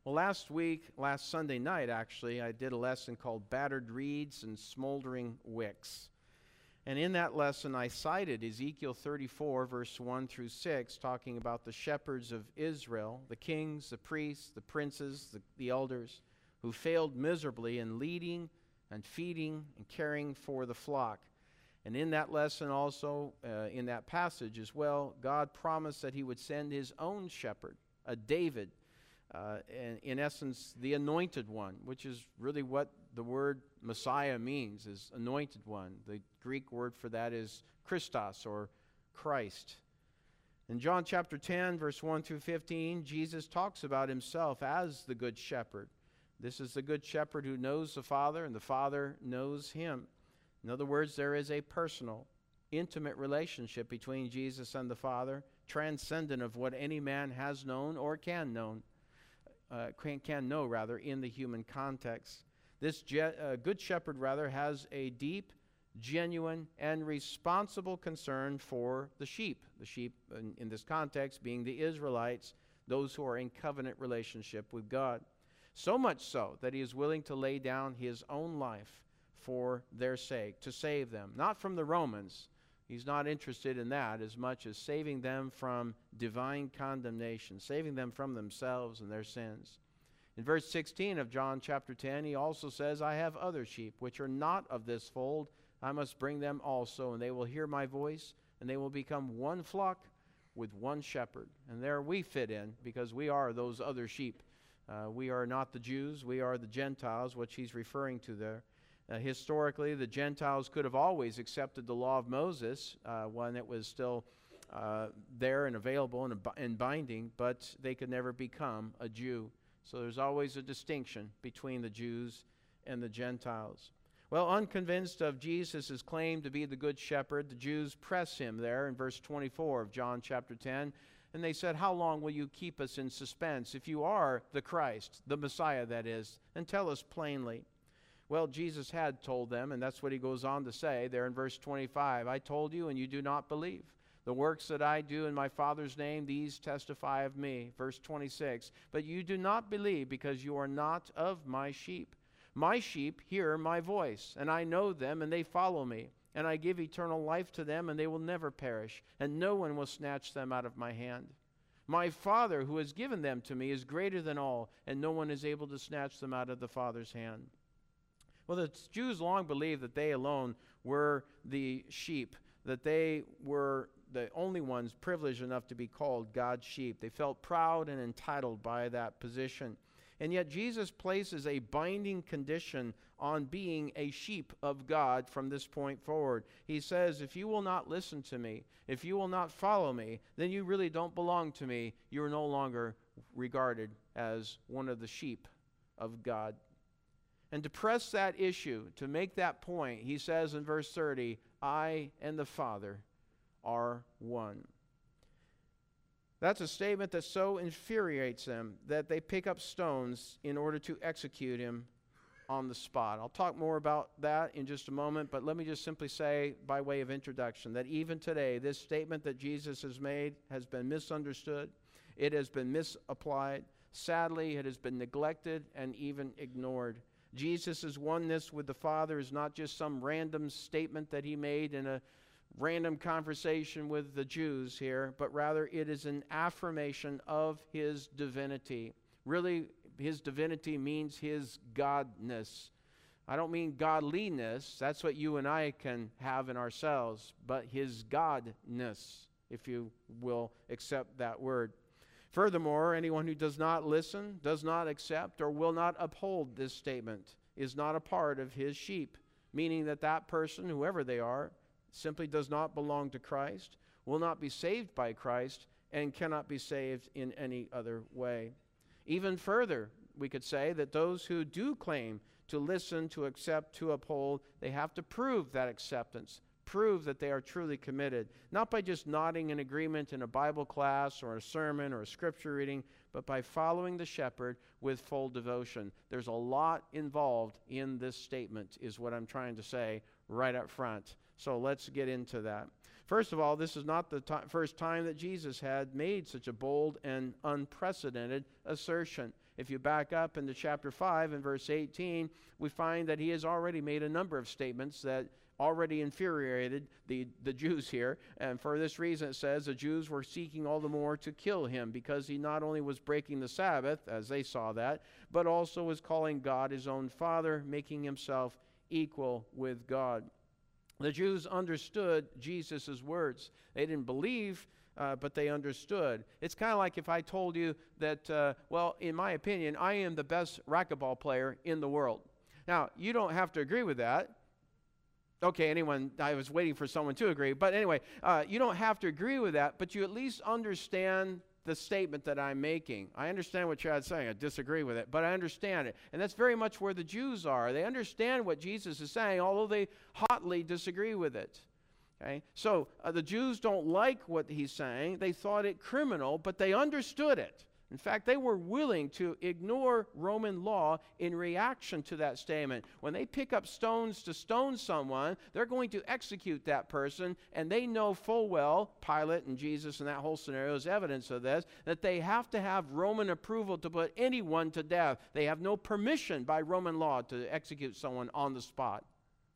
Well, last Sunday night actually, I did a lesson called Battered Reeds and Smoldering Wicks. And in that lesson, I cited Ezekiel 34, verse 1 through 6, talking about the shepherds of Israel, the kings, the priests, the princes, the elders, who failed miserably in leading and feeding and caring for the flock. And in that lesson also, in that passage as well, God promised that he would send his own shepherd, a David, in essence, the anointed one, which is really what the word Messiah means, is anointed one. The Greek word for that is Christos, or Christ. In John chapter 10, verse 1 through 15, Jesus talks about himself as the good shepherd. This is the good shepherd who knows the Father, and the Father knows him. In other words, there is a personal, intimate relationship between Jesus and the Father, transcendent of what any man has known or can know in the human context. This good shepherd, has a deep, genuine, and responsible concern for the sheep. The sheep, in this context, being the Israelites, those who are in covenant relationship with God. So much so that he is willing to lay down his own life for their sake, to save them. Not from the Romans. He's not interested in that as much as saving them from divine condemnation, saving them from themselves and their sins. In verse 16 of John chapter 10, he also says, I have other sheep which are not of this fold. I must bring them also, and they will hear my voice, and they will become one flock with one shepherd. And there we fit in, because we are those other sheep. We are not the Jews, we are the Gentiles, which he's referring to there. Historically, the Gentiles could have always accepted the law of Moses when it was still there and available and binding, but they could never become a Jew. So there's always a distinction between the Jews and the Gentiles. Well, unconvinced of Jesus' claim to be the good shepherd, the Jews press him there in verse 24 of John chapter 10. And they said, how long will you keep us in suspense? If you are the Christ, the Messiah that is, then tell us plainly. Well, Jesus had told them, and that's what he goes on to say there in verse 25. I told you, and you do not believe. The works that I do in my Father's name, these testify of me. Verse 26. But you do not believe, because you are not of my sheep. My sheep hear my voice, and I know them, and they follow me. And I give eternal life to them, and they will never perish, and no one will snatch them out of my hand. My Father, who has given them to me, is greater than all, and no one is able to snatch them out of the Father's hand. Well, the Jews long believed that they alone were the sheep, that they were the only ones privileged enough to be called God's sheep. They felt proud and entitled by that position. And yet Jesus places a binding condition on being a sheep of God from this point forward. He says, if you will not listen to me, if you will not follow me, then you really don't belong to me. You are no longer regarded as one of the sheep of God. And to press that issue, to make that point, he says in verse 30, I and the Father are one. That's a statement that so infuriates them that they pick up stones in order to execute him on the spot. I'll talk more about that in just a moment, but let me just simply say, by way of introduction, that even today, this statement that Jesus has made has been misunderstood. It has been misapplied. Sadly, it has been neglected and even ignored. Jesus' oneness with the Father is not just some random statement that he made in a random conversation with the Jews here, but rather it is an affirmation of his divinity. Really, his divinity means his godness. I don't mean godliness. That's what you and I can have in ourselves, but his godness, if you will accept that word. Furthermore, anyone who does not listen, does not accept, or will not uphold this statement is not a part of his sheep, meaning that that person, whoever they are, simply does not belong to Christ, will not be saved by Christ, and cannot be saved in any other way. Even further, we could say that those who do claim to listen, to accept, to uphold, they have to prove that acceptance, prove that they are truly committed, not by just nodding in agreement in a Bible class or a sermon or a scripture reading, but by following the shepherd with full devotion. There's a lot involved in this statement, is what I'm trying to say right up front. So let's get into that. First of all, this is not the first time that Jesus had made such a bold and unprecedented assertion. If you back up into chapter 5 and verse 18, we find that he has already made a number of statements that already infuriated the Jews here. And for this reason, it says the Jews were seeking all the more to kill him, because he not only was breaking the Sabbath, as they saw that, but also was calling God his own Father, making himself equal with God. The Jews understood Jesus' words. They didn't believe, but they understood. It's kind of like if I told you that, well, in my opinion, I am the best racquetball player in the world. Now, you don't have to agree with that. Okay, I was waiting for someone to agree. But anyway, you don't have to agree with that, but you at least understand the statement that I'm making. I understand what Chad's saying. I disagree with it, but I understand it. And that's very much where the Jews are. They understand what Jesus is saying, although they hotly disagree with it. Okay? So the Jews don't like what he's saying. They thought it criminal, but they understood it. In fact, they were willing to ignore Roman law in reaction to that statement. When they pick up stones to stone someone, they're going to execute that person, and they know full well, Pilate and Jesus and that whole scenario is evidence of this, that they have to have Roman approval to put anyone to death. They have no permission by Roman law to execute someone on the spot.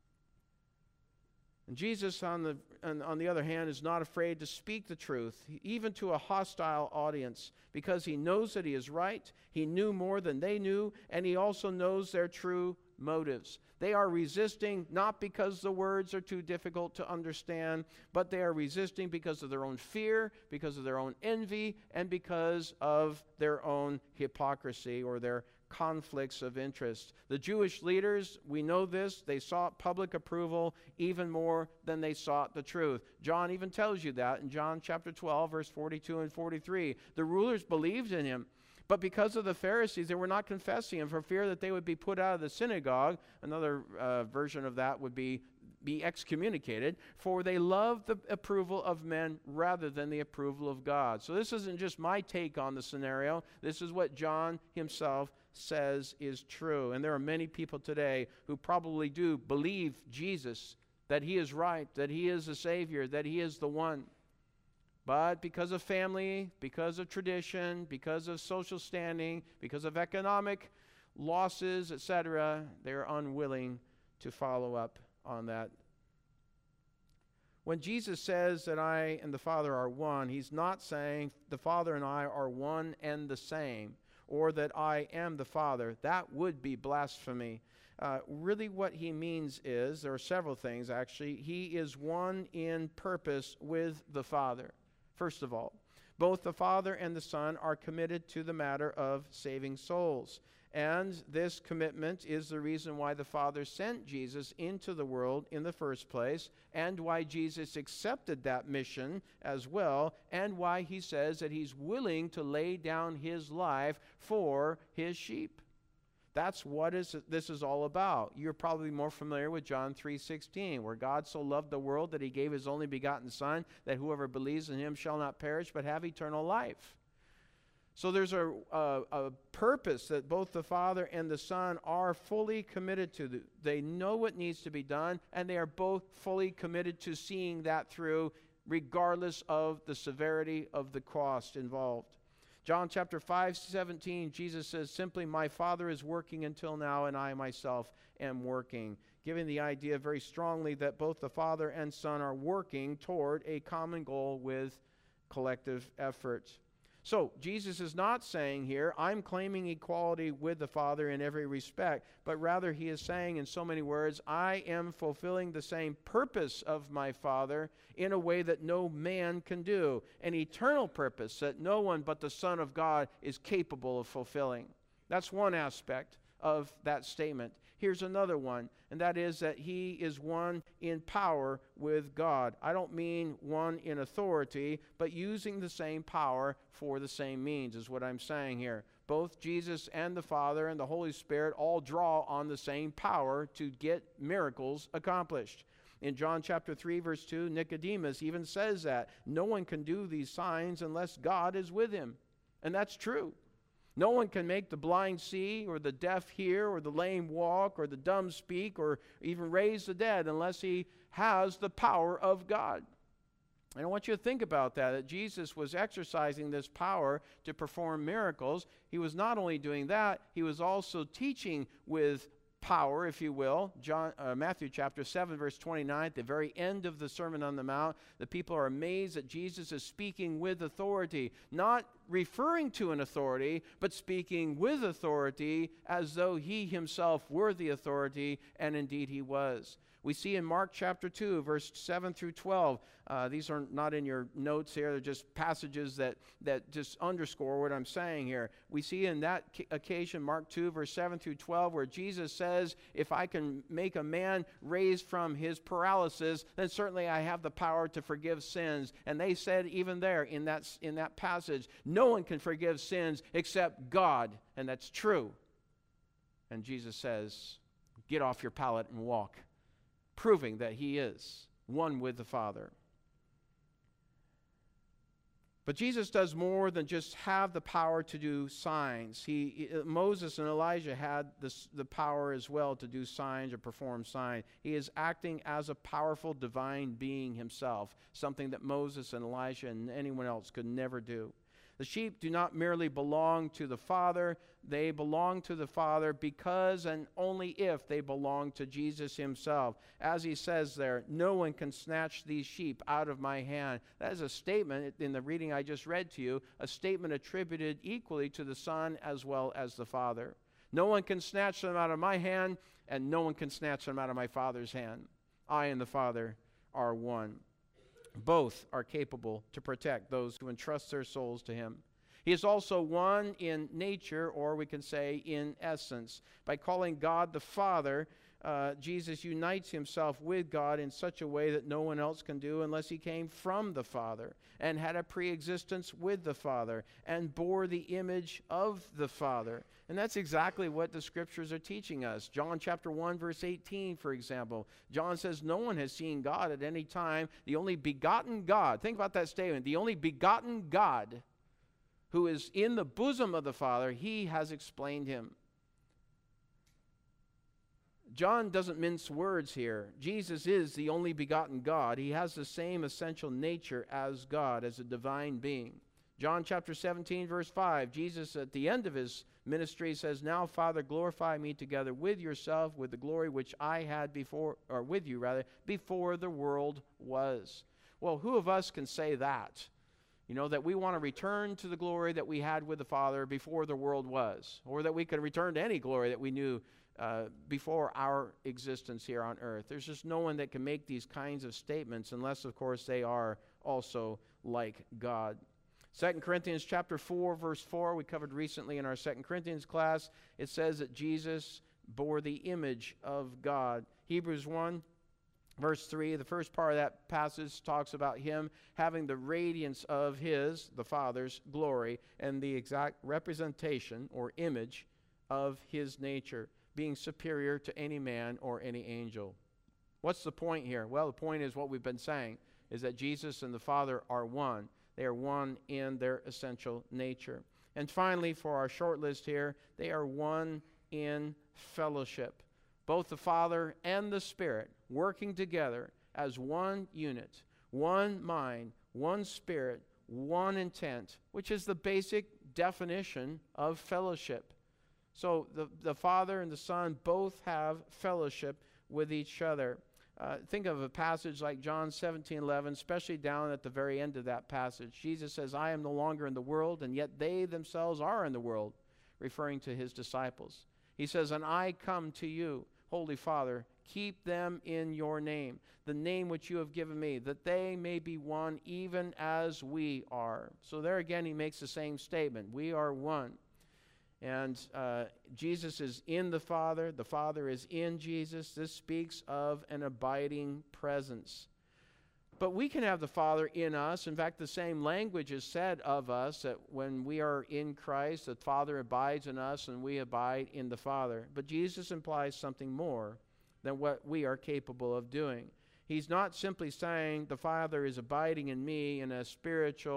And Jesus, on the other hand, is not afraid to speak the truth, even to a hostile audience, because he knows that he is right. He knew more than they knew, and he also knows their true motives. They are resisting not because the words are too difficult to understand, but they are resisting because of their own fear, because of their own envy, and because of their own hypocrisy or their conflicts of interest. The Jewish leaders, we know this, they sought public approval even more than they sought the truth. John even tells you that in John chapter 12, verse 42 and 43. The rulers believed in him, but because of the Pharisees, they were not confessing him for fear that they would be put out of the synagogue. Another version of that would be excommunicated, for they loved the approval of men rather than the approval of God. So this isn't just my take on the scenario. This is what John himself says is true. And there are many people today who probably do believe Jesus, that he is right, that he is the Savior, that he is the one. But because of family, because of tradition, because of social standing, because of economic losses, etc., they're unwilling to follow up on that. When Jesus says that I and the Father are one, he's not saying the Father and I are one and the same, or that I am the Father. That would be blasphemy. Really what he means is, there are several things actually, he is one in purpose with the Father. First of all, both the Father and the Son are committed to the matter of saving souls. And this commitment is the reason why the Father sent Jesus into the world in the first place, and why Jesus accepted that mission as well, and why he says that he's willing to lay down his life for his sheep. That's what this is all about. You're probably more familiar with John 3:16, where God so loved the world that he gave his only begotten Son, that whoever believes in him shall not perish but have eternal life. So there's a purpose that both the Father and the Son are fully committed to. They know what needs to be done, and they are both fully committed to seeing that through, regardless of the severity of the cost involved. John chapter 5:17, Jesus says simply, my Father is working until now, and I myself am working, giving the idea very strongly that both the Father and Son are working toward a common goal with collective effort. So Jesus is not saying here, I'm claiming equality with the Father in every respect, but rather he is saying in so many words, I am fulfilling the same purpose of my Father in a way that no man can do, an eternal purpose that no one but the Son of God is capable of fulfilling. That's one aspect of that statement. Here's another one, and that is that he is one in power with God. I don't mean one in authority, but using the same power for the same means is what I'm saying here. Both Jesus and the Father and the Holy Spirit all draw on the same power to get miracles accomplished. In John chapter 3, verse 2, Nicodemus even says that no one can do these signs unless God is with him. And that's true. No one can make the blind see, or the deaf hear, or the lame walk, or the dumb speak, or even raise the dead unless he has the power of God. And I want you to think about that Jesus was exercising this power to perform miracles. He was not only doing that, he was also teaching with power, if you will. Matthew chapter 7, verse 29, at the very end of the Sermon on the Mount, the people are amazed that Jesus is speaking with authority, not referring to an authority, but speaking with authority as though he himself were the authority, and indeed he was. We see in Mark chapter 2, verse 7 through 12, these are not in your notes here, they're just passages that just underscore what I'm saying here. We see in that occasion, Mark 2, verse 7 through 12, where Jesus says, if I can make a man raised from his paralysis, then certainly I have the power to forgive sins. And they said even there in that passage, no one can forgive sins except God, and that's true. And Jesus says, get off your pallet and walk, proving that he is one with the Father. But Jesus does more than just have the power to do signs. Moses and Elijah had the power as well to do signs or perform signs. He is acting as a powerful divine being himself, something that Moses and Elijah and anyone else could never do. The sheep do not merely belong to the Father. They belong to the Father because and only if they belong to Jesus himself. As he says there, no one can snatch these sheep out of my hand. That is a statement in the reading I just read to you, a statement attributed equally to the Son as well as the Father. No one can snatch them out of my hand, and no one can snatch them out of my Father's hand. I and the Father are one. Both are capable to protect those who entrust their souls to him. He is also one in nature, or we can say in essence. By calling God the Father, Jesus unites himself with God in such a way that no one else can do unless he came from the Father and had a pre-existence with the Father and bore the image of the Father. And that's exactly what the Scriptures are teaching us. John chapter 1, verse 18, for example. John says, no one has seen God at any time. The only begotten God. Think about that statement. The only begotten God who is in the bosom of the Father, he has explained him. John doesn't mince words here. Jesus is the only begotten God. He has the same essential nature as God, as a divine being. John chapter 17, verse 5, Jesus at the end of his ministry says, now, Father, glorify me together with yourself with the glory which I had before, or with you rather, before the world was. Well, who of us can say that? You know, that we want to return to the glory that we had with the Father before the world was, or that we could return to any glory that we knew before our existence here on earth. There's just no one that can make these kinds of statements unless, of course, they are also like God. 2 Corinthians chapter 4, verse 4, we covered recently in our 2 Corinthians class. It says that Jesus bore the image of God. Hebrews 1, verse 3, the first part of that passage talks about him having the radiance of his, the Father's, glory and the exact representation or image of his nature, being superior to any man or any angel. What's the point here? Well, the point is what we've been saying, is that Jesus and the Father are one. They are one in their essential nature. And finally, for our short list here, they are one in fellowship. Both the Father and the Spirit working together as one unit, one mind, one spirit, one intent, which is the basic definition of fellowship. So the Father and the Son both have fellowship with each other. Think of a passage like John 17:11, especially down at the very end of that passage. Jesus says, I am no longer in the world, and yet they themselves are in the world, referring to his disciples. He says, and I come to you, Holy Father, keep them in your name, the name which you have given me, that they may be one even as we are. So there again, he makes the same statement. We are one. And Jesus is in the Father is in Jesus. This speaks of an abiding presence. But we can have the Father in us. In fact, the same language is said of us, that when we are in Christ, the Father abides in us and we abide in the Father. But Jesus implies something more than what we are capable of doing. He's not simply saying the Father is abiding in me in a spiritual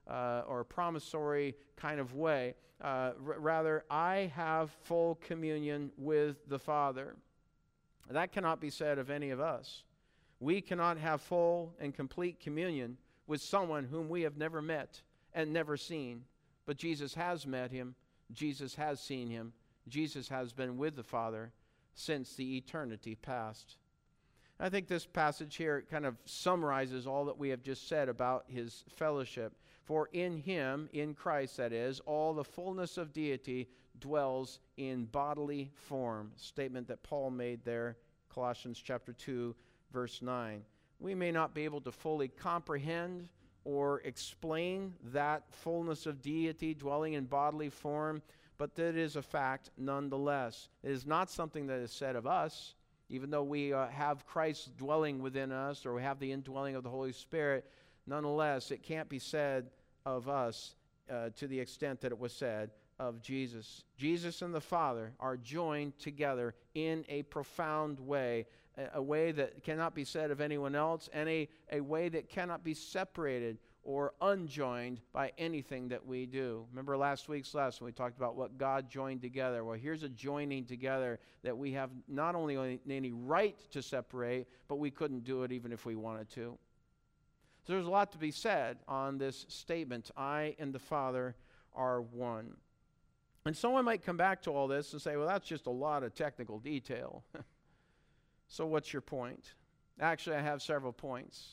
or promissory kind of way. Rather, I have full communion with the Father. That cannot be said of any of us. We cannot have full and complete communion with someone whom we have never met and never seen. But Jesus has met him. Jesus has seen him. Jesus has been with the Father since the eternity past. I think this passage here kind of summarizes all that we have just said about his fellowship. For in him, in Christ that is, all the fullness of deity dwells in bodily form. Statement that Paul made there, Colossians chapter 2, verse 9. We may not be able to fully comprehend or explain that fullness of deity dwelling in bodily form, but that is a fact nonetheless. It is not something that is said of us, even though we have Christ dwelling within us, or we have the indwelling of the Holy Spirit. Nonetheless, it can't be said of us to the extent that it was said of Jesus. Jesus and the Father are joined together in a profound way, a way that cannot be said of anyone else, and a way that cannot be separated or unjoined by anything that we do. Remember last week's lesson, we talked about what God joined together. Well, here's a joining together that we have not only any right to separate, but we couldn't do it even if we wanted to. So there's a lot to be said on this statement, I and the Father are one. And someone might come back to all this and say, well, that's just a lot of technical detail. So what's your point? Actually, I have several points.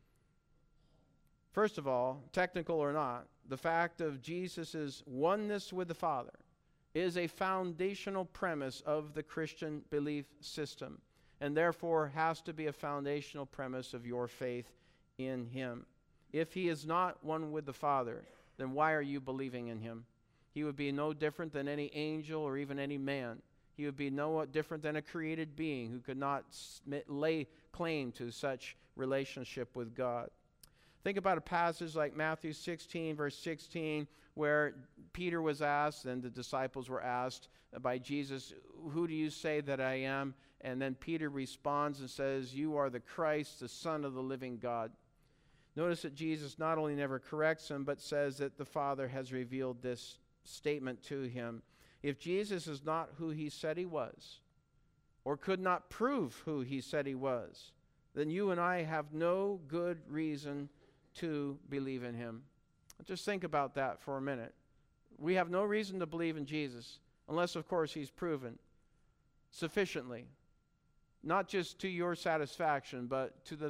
First of all, technical or not, the fact of Jesus' oneness with the Father is a foundational premise of the Christian belief system, and therefore has to be a foundational premise of your faith in him. If he is not one with the Father, then why are you believing in him? He would be no different than any angel or even any man. He would be no different than a created being who could not lay claim to such relationship with God. Think about a passage like Matthew 16, verse 16, where Peter was asked, and the disciples were asked by Jesus, who do you say that I am? And then Peter responds and says, you are the Christ, the Son of the living God. Notice that Jesus not only never corrects him, but says that the Father has revealed this statement to him. If Jesus is not who he said he was, or could not prove who he said he was, then you and I have no good reason to believe in him. Just think about that for a minute. We have no reason to believe in Jesus, unless, of course, he's proven sufficiently, not just to your satisfaction, but to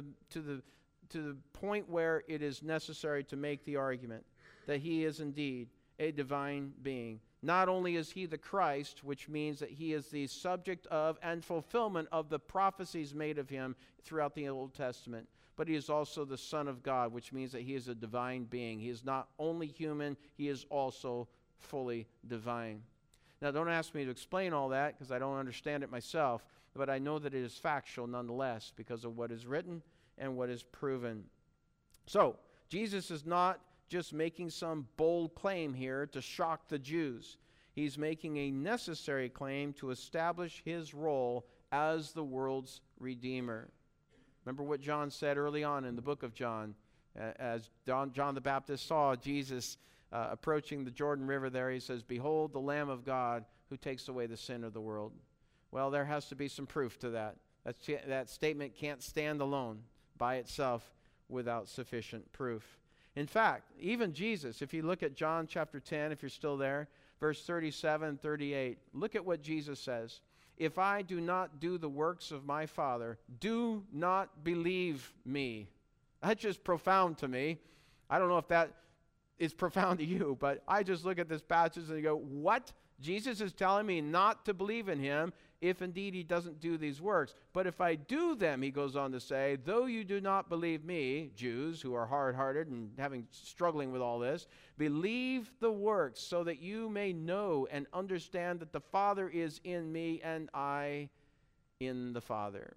the point where it is necessary to make the argument that he is indeed a divine being. Not only is he the Christ, which means that he is the subject of and fulfillment of the prophecies made of him throughout the Old Testament, but he is also the Son of God, which means that he is a divine being. He is not only human, he is also fully divine. Now, don't ask me to explain all that, because I don't understand it myself, but I know that it is factual nonetheless because of what is written and what is proven. So, Jesus is not just making some bold claim here to shock the Jews. He's making a necessary claim to establish his role as the world's Redeemer. Remember what John said early on in the book of John, as John the Baptist saw Jesus approaching the Jordan River there. He says, behold the Lamb of God who takes away the sin of the world. Well, there has to be some proof to that. That statement can't stand alone by itself without sufficient proof. In fact, even Jesus, if you look at John chapter 10, if you're still there, verse 37 and 38, look at what Jesus says. If I do not do the works of my Father, do not believe me. That's just profound to me. I don't know if that is profound to you, but I just look at this passage and go, what? Jesus is telling me not to believe in him if indeed he doesn't do these works. But if I do them, he goes on to say, though you do not believe me, Jews who are hard-hearted and struggling with all this, believe the works so that you may know and understand that the Father is in me and I in the Father.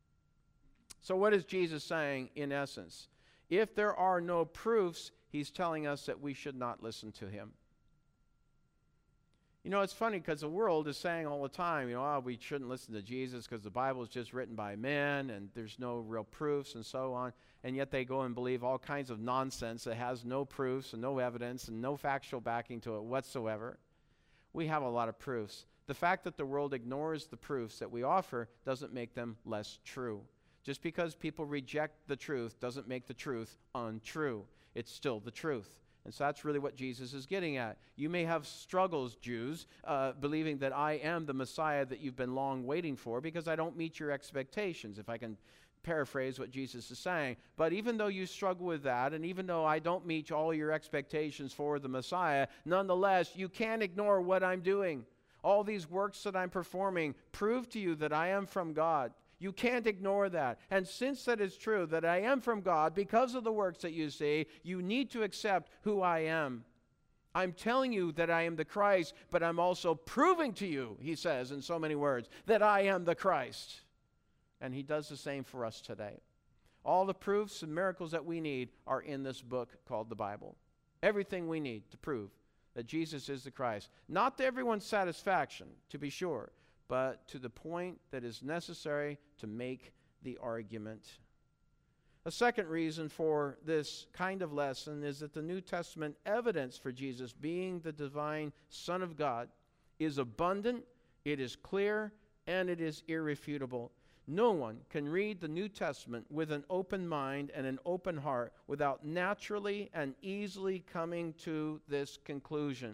So what is Jesus saying in essence? If there are no proofs, he's telling us that we should not listen to him. You know, it's funny because the world is saying all the time, you know, oh, we shouldn't listen to Jesus because the Bible is just written by men and there's no real proofs and so on. And yet they go and believe all kinds of nonsense that has no proofs and no evidence and no factual backing to it whatsoever. We have a lot of proofs. The fact that the world ignores the proofs that we offer doesn't make them less true. Just because people reject the truth doesn't make the truth untrue. It's still the truth. And so that's really what Jesus is getting at. You may have struggles, Jews, believing that I am the Messiah that you've been long waiting for because I don't meet your expectations, if I can paraphrase what Jesus is saying. But even though you struggle with that, and even though I don't meet all your expectations for the Messiah, nonetheless, you can't ignore what I'm doing. All these works that I'm performing prove to you that I am from God. You can't ignore that. And since that is true, that I am from God, because of the works that you see, you need to accept who I am. I'm telling you that I am the Christ, but I'm also proving to you, he says in so many words, that I am the Christ. And he does the same for us today. All the proofs and miracles that we need are in this book called the Bible. Everything we need to prove that Jesus is the Christ. Not to everyone's satisfaction, to be sure, but to the point that is necessary to make the argument. A second reason for this kind of lesson is that the New Testament evidence for Jesus being the divine Son of God is abundant, it is clear, and it is irrefutable. No one can read the New Testament with an open mind and an open heart without naturally and easily coming to this conclusion.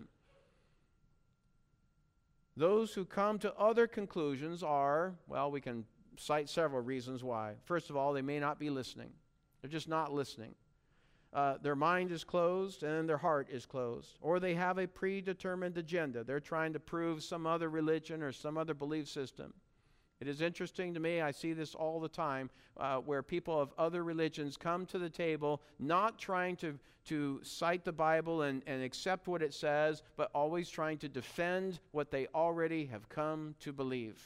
Those who come to other conclusions are, well, we can cite several reasons why. First of all, they may not be listening. They're just not listening. Their mind is closed and their heart is closed. Or they have a predetermined agenda. They're trying to prove some other religion or some other belief system. It is interesting to me, I see this all the time, where people of other religions come to the table not trying to cite the Bible and accept what it says, but always trying to defend what they already have come to believe.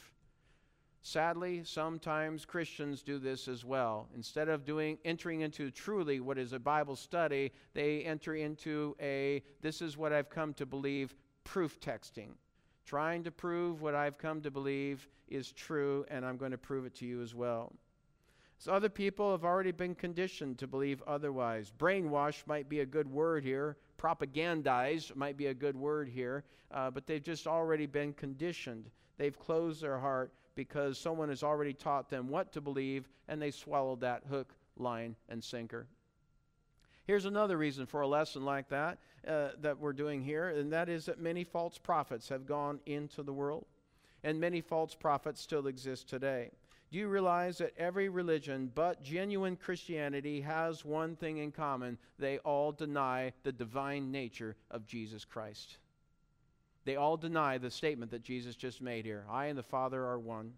Sadly, sometimes Christians do this as well. Instead of entering into truly what is a Bible study, they enter into this is what I've come to believe, proof texting. Trying to prove what I've come to believe is true, and I'm going to prove it to you as well. So other people have already been conditioned to believe otherwise. Brainwash might be a good word here. Propagandized might be a good word here. But they've just already been conditioned. They've closed their heart because someone has already taught them what to believe, and they swallowed that hook, line, and sinker. Here's another reason for a lesson like that that we're doing here, and that is that many false prophets have gone into the world, and many false prophets still exist today. Do you realize that every religion but genuine Christianity has one thing in common? They all deny the divine nature of Jesus Christ. They all deny the statement that Jesus just made here. I and the Father are one.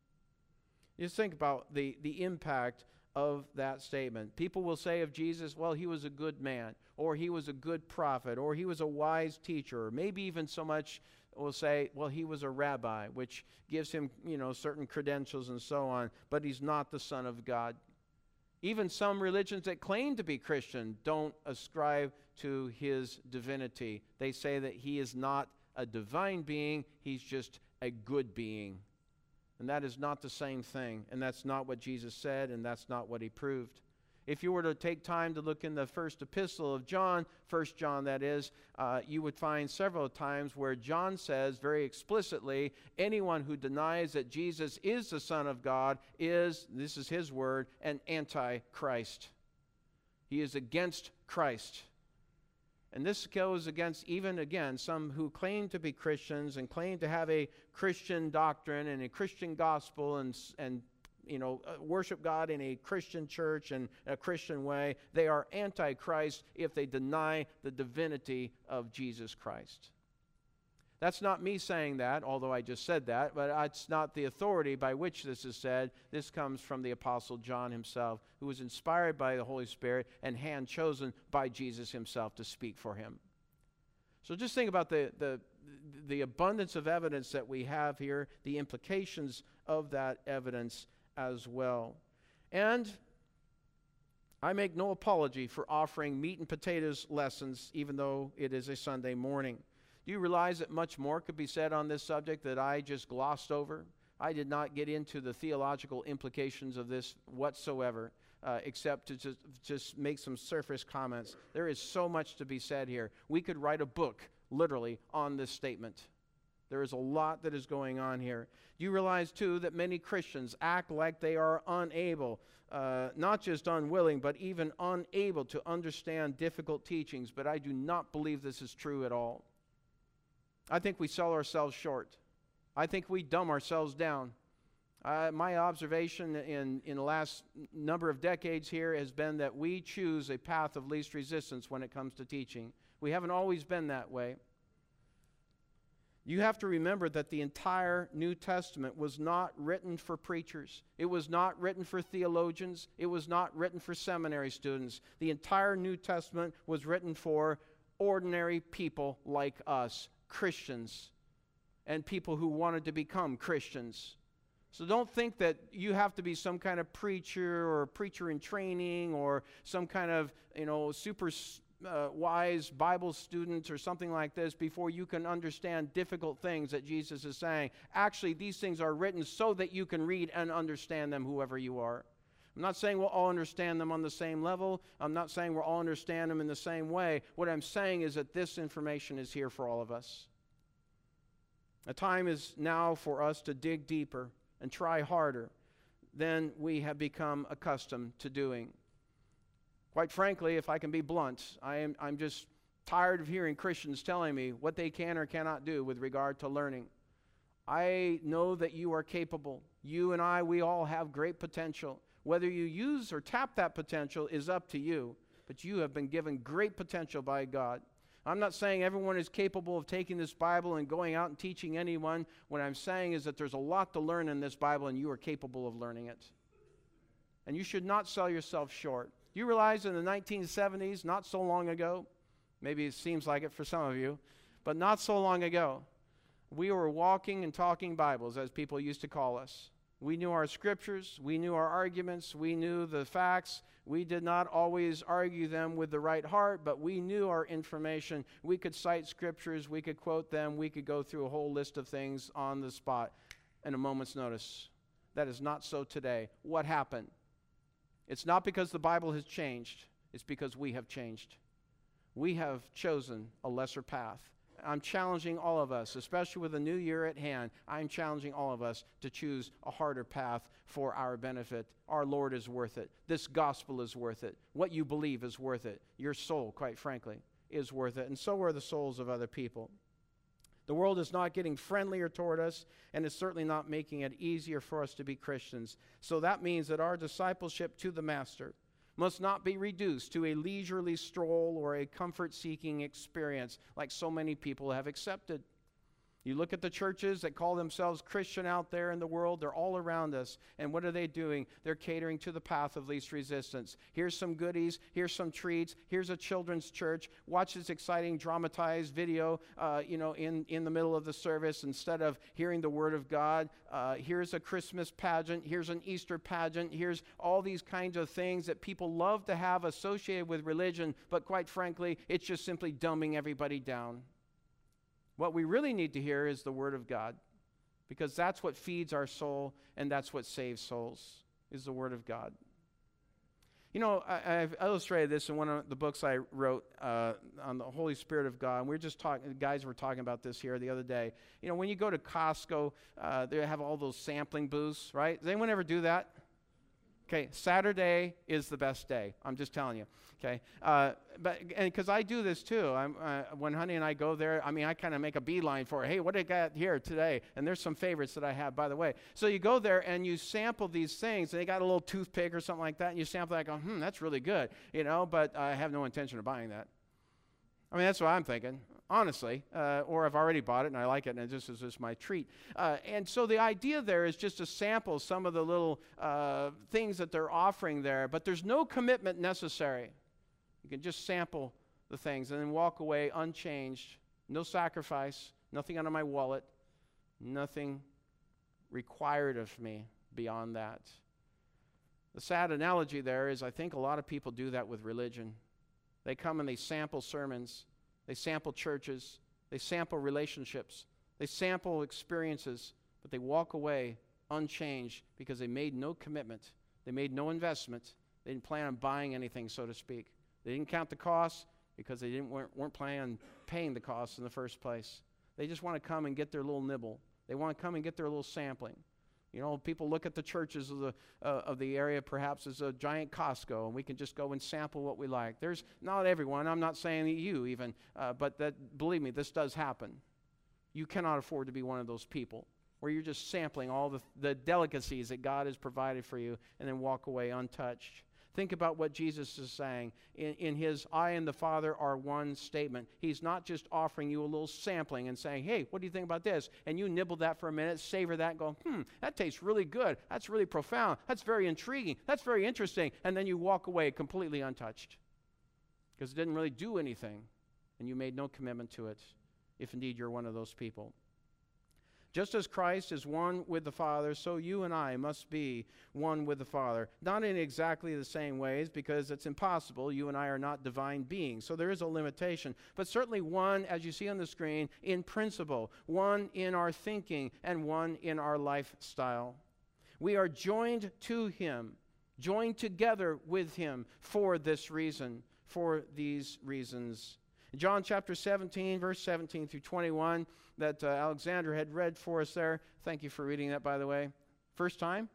Just think about the impact of that statement. People will say of Jesus, well, he was a good man, or he was a good prophet, or he was a wise teacher, or maybe even so much will say, well, he was a rabbi, which gives him, certain credentials and so on, but he's not the Son of God. Even some religions that claim to be Christian don't ascribe to his divinity. They say that he is not a divine being, he's just a good being. And that is not the same thing, and that's not what Jesus said, and that's not what he proved. If you were to take time to look in the first epistle of John, 1 John that is, you would find several times where John says very explicitly, anyone who denies that Jesus is the Son of God is, this is his word, an antichrist. He is against Christ. And this goes against, even again, some who claim to be Christians and claim to have a Christian doctrine and a Christian gospel and worship God in a Christian church and a Christian way. They are antichrist if they deny the divinity of Jesus Christ. That's not me saying that, although I just said that, but it's not the authority by which this is said. This comes from the Apostle John himself, who was inspired by the Holy Spirit and hand-chosen by Jesus himself to speak for him. So just think about the abundance of evidence that we have here, the implications of that evidence as well. And I make no apology for offering meat and potatoes lessons, even though it is a Sunday morning. Do you realize that much more could be said on this subject that I just glossed over? I did not get into the theological implications of this whatsoever, except to just make some surface comments. There is so much to be said here. We could write a book, literally, on this statement. There is a lot that is going on here. Do you realize, too, that many Christians act like they are unable, not just unwilling, but even unable to understand difficult teachings? But I do not believe this is true at all. I think we sell ourselves short. I think we dumb ourselves down. My observation in the last number of decades here has been that we choose a path of least resistance when it comes to teaching. We haven't always been that way. You have to remember that the entire New Testament was not written for preachers. It was not written for theologians. It was not written for seminary students. The entire New Testament was written for ordinary people like us, Christians, and people who wanted to become Christians. So don't think that you have to be some kind of preacher or preacher in training or some kind of, super wise Bible student or something like this before you can understand difficult things that Jesus is saying. Actually, these things are written so that you can read and understand them, whoever you are. I'm not saying we'll all understand them on the same level. I'm not saying we'll all understand them in the same way. What I'm saying is that this information is here for all of us. The time is now for us to dig deeper and try harder than we have become accustomed to doing. Quite frankly, if I can be blunt, I'm just tired of hearing Christians telling me what they can or cannot do with regard to learning. I know that you are capable. You and I, we all have great potential. Whether you use or tap that potential is up to you, but you have been given great potential by God. I'm not saying everyone is capable of taking this Bible and going out and teaching anyone. What I'm saying is that there's a lot to learn in this Bible, and you are capable of learning it. And you should not sell yourself short. Do you realize in the 1970s, not so long ago, maybe it seems like it for some of you, but not so long ago, we were walking and talking Bibles, as people used to call us. We knew our scriptures, we knew our arguments, we knew the facts. We did not always argue them with the right heart, but we knew our information. We could cite scriptures, we could quote them, we could go through a whole list of things on the spot in a moment's notice. That is not so today. What happened? It's not because the Bible has changed, it's because we have changed. We have chosen a lesser path. I'm challenging all of us, especially with the new year at hand, I'm challenging all of us to choose a harder path for our benefit. Our Lord is worth it. This gospel is worth it. What you believe is worth it. Your soul, quite frankly, is worth it. And so are the souls of other people. The world is not getting friendlier toward us, and it's certainly not making it easier for us to be Christians. So that means that our discipleship to the Master must not be reduced to a leisurely stroll or a comfort-seeking experience like so many people have accepted. You look at the churches that call themselves Christian out there in the world, they're all around us. And what are they doing? They're catering to the path of least resistance. Here's some goodies, here's some treats, here's a children's church. Watch this exciting dramatized video, in the middle of the service instead of hearing the Word of God. Here's a Christmas pageant, here's an Easter pageant, here's all these kinds of things that people love to have associated with religion, but quite frankly, it's just simply dumbing everybody down. What we really need to hear is the Word of God, because that's what feeds our soul and that's what saves souls, is the Word of God. I've illustrated this in one of the books I wrote on the Holy Spirit of God. And we were just talking, the guys were talking about this here the other day. When you go to Costco, they have all those sampling booths, right? Does anyone ever do that? Okay, Saturday is the best day. I'm just telling you. Okay, because I do this too. When Honey and I go there, I kind of make a beeline for it. Hey, what do I got here today? And there's some favorites that I have, by the way. So you go there and you sample these things. And they got a little toothpick or something like that, and you sample that. And go, that's really good. But I have no intention of buying that. That's what I'm thinking, honestly. Or I've already bought it and I like it, and this is just my treat. And so the idea there is just to sample some of the little things that they're offering there, but there's no commitment necessary. You can just sample the things and then walk away unchanged. No sacrifice, nothing out of my wallet, nothing required of me beyond that. The sad analogy there is I think a lot of people do that with religion. They come and they sample sermons, they sample churches, They sample relationships. They sample experiences, but they walk away unchanged because they made no commitment. They made no investment. They didn't plan on buying anything, so to speak. They didn't count the costs because they weren't planning on paying the costs in the first place. They just want to come and get their little nibble. They want to come and get their little sampling. You know, people look at the churches of the area perhaps as a giant Costco, and we can just go and sample what we like. There's not everyone. I'm not saying you even, but believe me, this does happen. You cannot afford to be one of those people where you're just sampling all the delicacies that God has provided for you and then walk away untouched. Think about what Jesus is saying in his I and the Father are one statement. He's not just offering you a little sampling and saying, hey, what do you think about this? And you nibble that for a minute, savor that, and go, that tastes really good. That's really profound. That's very intriguing. That's very interesting. And then you walk away completely untouched because it didn't really do anything and you made no commitment to it, if indeed you're one of those people. Just as Christ is one with the Father, so you and I must be one with the Father. Not in exactly the same ways, because it's impossible. You and I are not divine beings, so there is a limitation. But certainly one, as you see on the screen, in principle, one in our thinking, and one in our lifestyle. We are joined to Him, joined together with Him for this reason, for these reasons. In John chapter 17, verse 17 through 21, that Alexander had read for us there. Thank you for reading that, by the way. First time?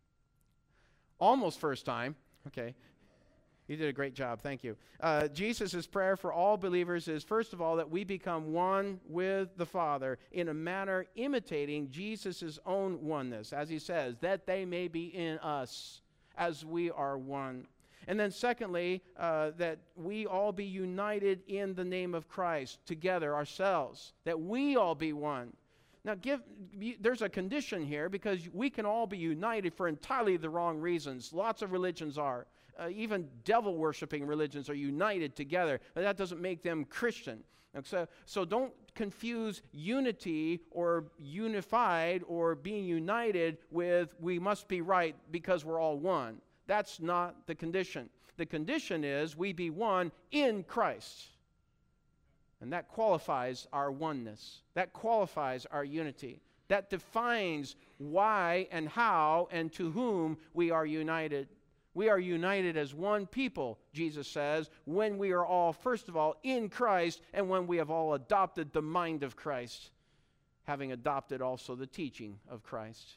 Almost first time. Okay. You did a great job. Thank you. Jesus' prayer for all believers is, first of all, that we become one with the Father in a manner imitating Jesus' own oneness, as He says, that they may be in us as we are one. And then secondly, that we all be united in the name of Christ together ourselves, that we all be one. Now, there's a condition here because we can all be united for entirely the wrong reasons. Lots of religions are. Even devil-worshipping religions are united together, but that doesn't make them Christian. So don't confuse unity or unified or being united with we must be right because we're all one. That's not the condition. The condition is we be one in Christ. And that qualifies our oneness. That qualifies our unity. That defines why and how and to whom we are united. We are united as one people, Jesus says, when we are all, first of all, in Christ and when we have all adopted the mind of Christ, having adopted also the teaching of Christ.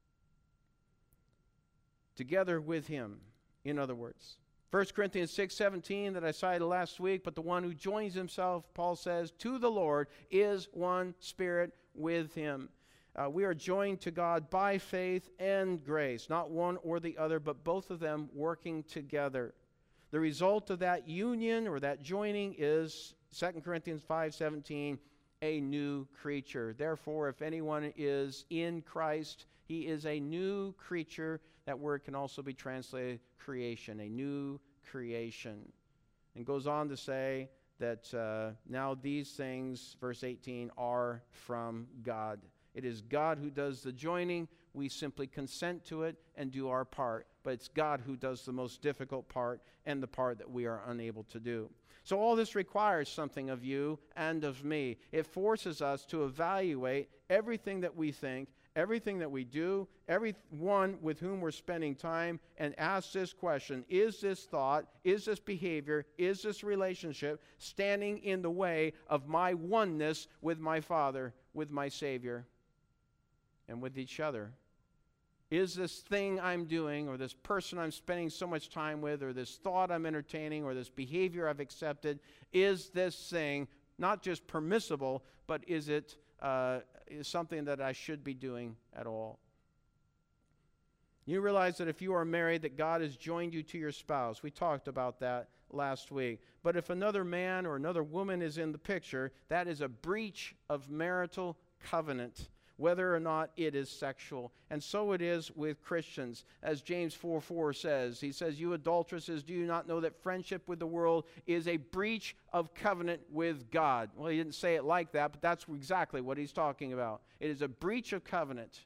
Together with Him, in other words. 1 Corinthians 6:17 that I cited last week, but the one who joins himself, Paul says, to the Lord is one spirit with Him. We are joined to God by faith and grace, not one or the other, but both of them working together. The result of that union or that joining is 2 Corinthians 5:17, a new creature. Therefore, if anyone is in Christ, he is a new creature. That word can also be translated creation, a new creation. And goes on to say that now these things, verse 18, are from God. It is God who does the joining. We simply consent to it and do our part. But it's God who does the most difficult part and the part that we are unable to do. So all this requires something of you and of me. It forces us to evaluate everything that we think, everything that we do, everyone with whom we're spending time, and ask this question: is this thought, is this behavior, is this relationship standing in the way of my oneness with my Father, with my Savior, and with each other? Is this thing I'm doing, or this person I'm spending so much time with, or this thought I'm entertaining, or this behavior I've accepted, is this thing not just permissible, but is it something that I should be doing at all? You realize that if you are married, that God has joined you to your spouse. We talked about that last week. But if another man or another woman is in the picture, that is a breach of marital covenant, whether or not it is sexual. And so it is with Christians. As James 4:4 says, he says, you adulteresses, do you not know that friendship with the world is a breach of covenant with God? Well, he didn't say it like that, but that's exactly what he's talking about. It is a breach of covenant.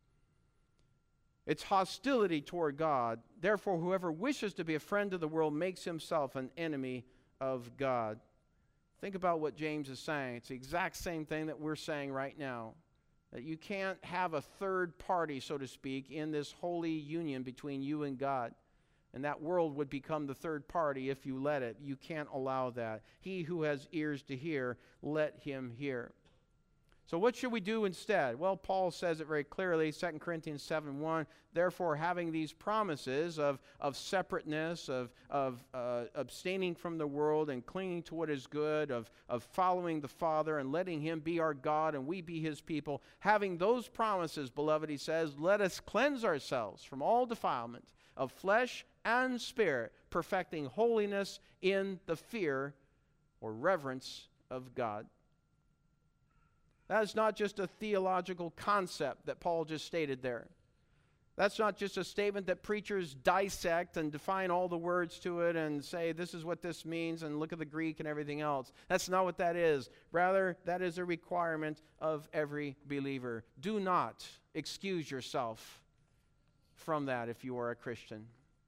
It's hostility toward God. Therefore, whoever wishes to be a friend of the world makes himself an enemy of God. Think about what James is saying. It's the exact same thing that we're saying right now. That you can't have a third party, so to speak, in this holy union between you and God. And that world would become the third party if you let it. You can't allow that. He who has ears to hear, let him hear. So what should we do instead? Well, Paul says it very clearly, 2 Corinthians 7:1. Therefore, having these promises of separateness, of abstaining from the world and clinging to what is good, of following the Father and letting Him be our God and we be His people, having those promises, beloved, he says, let us cleanse ourselves from all defilement of flesh and spirit, perfecting holiness in the fear or reverence of God. That is not just a theological concept that Paul just stated there. That's not just a statement that preachers dissect and define all the words to it and say this is what this means and look at the Greek and everything else. That's not what that is. Rather, that is a requirement of every believer. Do not excuse yourself from that if you are a Christian.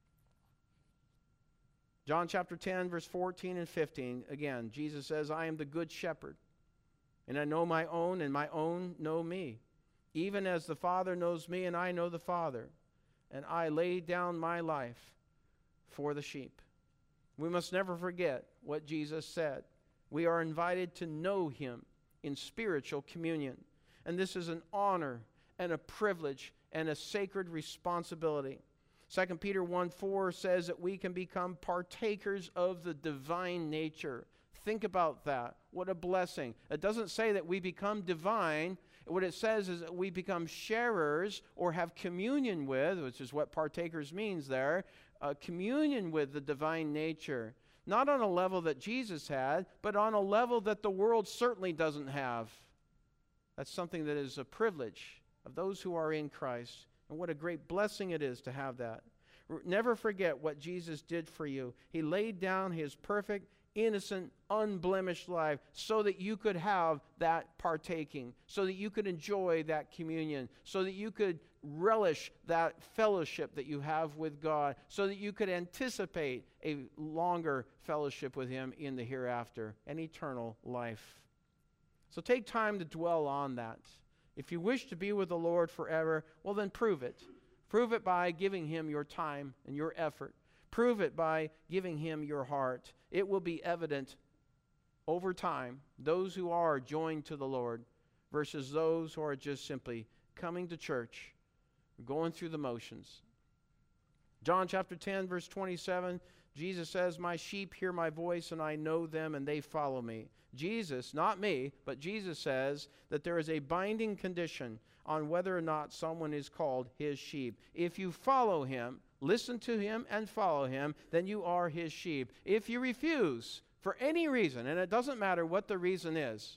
John chapter 10, verse 14 and 15. Again, Jesus says, I am the good shepherd. And I know my own, and my own know me. Even as the Father knows me, and I know the Father. And I lay down my life for the sheep. We must never forget what Jesus said. We are invited to know Him in spiritual communion. And this is an honor and a privilege and a sacred responsibility. 2 Peter 1:4 says that we can become partakers of the divine nature. Think about that. What a blessing. It doesn't say that we become divine. What it says is that we become sharers or have communion with, which is what partakers means there, communion with the divine nature. Not on a level that Jesus had, but on a level that the world certainly doesn't have. That's something that is a privilege of those who are in Christ. And what a great blessing it is to have that. Never forget what Jesus did for you. He laid down His perfect, innocent, unblemished life so that you could have that partaking, so that you could enjoy that communion, so that you could relish that fellowship that you have with God, so that you could anticipate a longer fellowship with Him in the hereafter, an eternal life. So take time to dwell on that. If you wish to be with the Lord forever, well then prove it. Prove it by giving Him your time and your effort. Prove it by giving Him your heart. It will be evident over time, those who are joined to the Lord versus those who are just simply coming to church, going through the motions. John chapter 10, verse 27, Jesus says, my sheep hear my voice, and I know them, and they follow me. Jesus, not me, but Jesus says that there is a binding condition on whether or not someone is called His sheep. If you follow Him, listen to Him and follow Him, then you are His sheep. If you refuse for any reason, and it doesn't matter what the reason is,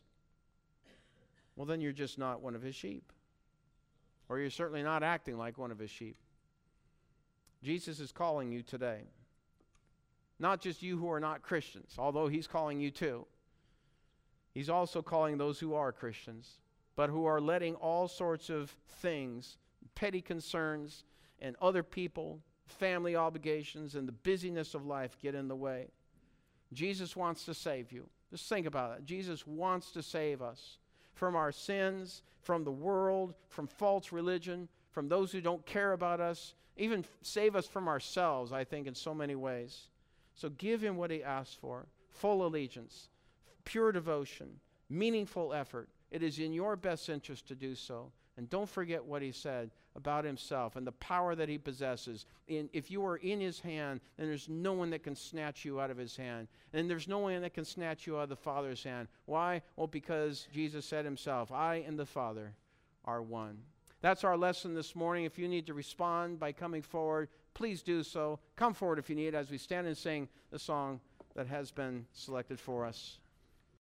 well then you're just not one of His sheep. Or you're certainly not acting like one of His sheep. Jesus is calling you today. Not just you who are not Christians, although He's calling you too. He's also calling those who are Christians, but who are letting all sorts of things, petty concerns, and other people, family obligations, and the busyness of life get in the way. Jesus wants to save you. Just think about it. Jesus wants to save us from our sins, from the world, from false religion, from those who don't care about us, even save us from ourselves, I think, in so many ways. So give Him what He asks for. Full allegiance, pure devotion, meaningful effort. It is in your best interest to do so. And don't forget what He said about Himself and the power that He possesses. If you are in His hand, then there's no one that can snatch you out of His hand. And there's no one that can snatch you out of the Father's hand. Why? Well, because Jesus said Himself, I and the Father are one. That's our lesson this morning. If you need to respond by coming forward, please do so. Come forward if you need as we stand and sing the song that has been selected for us.